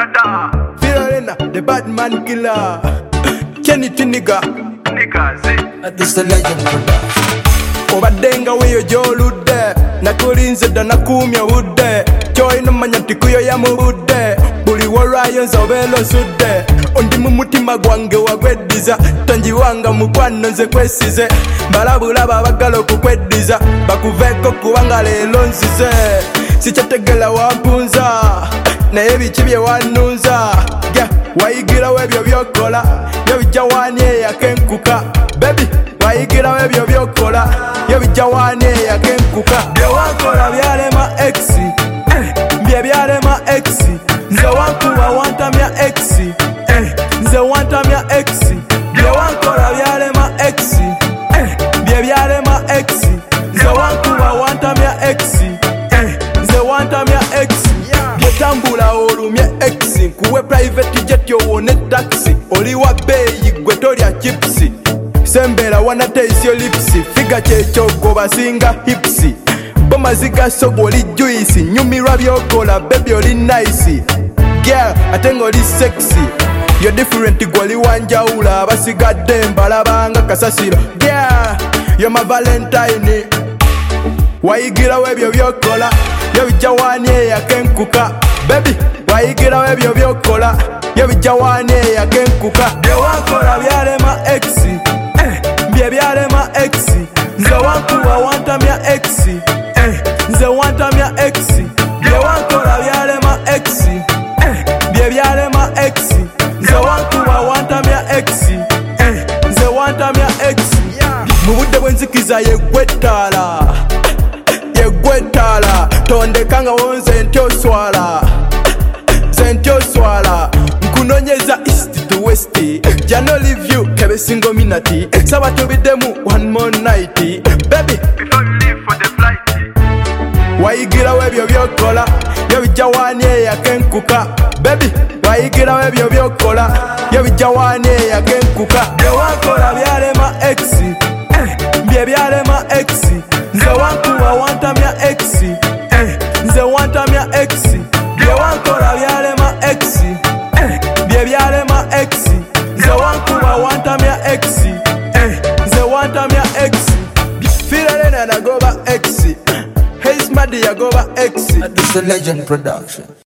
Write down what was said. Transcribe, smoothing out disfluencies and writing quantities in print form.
Filorena, the bad man killer. Kenny Tiniga, This is the legend production. Obadenga weyo jolude nakulinze dda nakumya budde kyoyina manya nti kuyo yamubudde buli wolwayo nzobera osudde ondi mu mutima gwange wagweddiza tonjiwanga mukwano nze kwesize mbalabulaba abagala okukweddiza bakuveeko kubanga leero nzize sikyategela wampunza naye biki bye wannunza wayigirawo ebyo byokola yobijja wani eyakenkuka bebi wayigirawo ebyo byokola yobijja wani eyakenkuka byewankola byalema x bye byalema x nze wankuba wantamya x nze wantamya x byewankola byalema x bye byalema x nze wankuba wantamya x nze wantamya x byetambula olumye x nkuwe private jet owone taxi oli wa beeyi gwe tolya chipsi sembera wanateisyo lipsi figa kyekyogo basinga hipsi bomaziga sogo oli juisi nyumirwa byokola bebi oli nice girl ate nga oli sexy yo different gwoli wanjawula abasigadde mbalabanga kasasiro girl yo ma valentine wayigirawo ebyo byokola yobijja wani eyakenkuka bebi wayigirawo ebyo byokola yobijja wani eyakenkuka byewankola byalema x bye byalema x nze wankuba wantamya x nze wantamya x byewankola byalema x bye byalema x nze wankuba wantamya x nze wantamya x mu budde bwenzikiza yeggwettaala yeggwettaala tondekanga wonze ntyoswala zentyoswala nkunonyeza east to west jano leave you kebe single minute saba tubiddemu one more night baby before you leave for the flight. wayigirawo ebyo byokola yobijja wani eyakenkuka baby wayigirawo ebyo byokola yobijja wani eyakenkuka byewankola byalema x bye byalema x nze wankuba wantamya x nze wantamya x byewankola byalema x bye byalema x nze wankuba wantamya x nze wantamya x Filorena nagoba x Haze Madi yagoba x This is the legend production.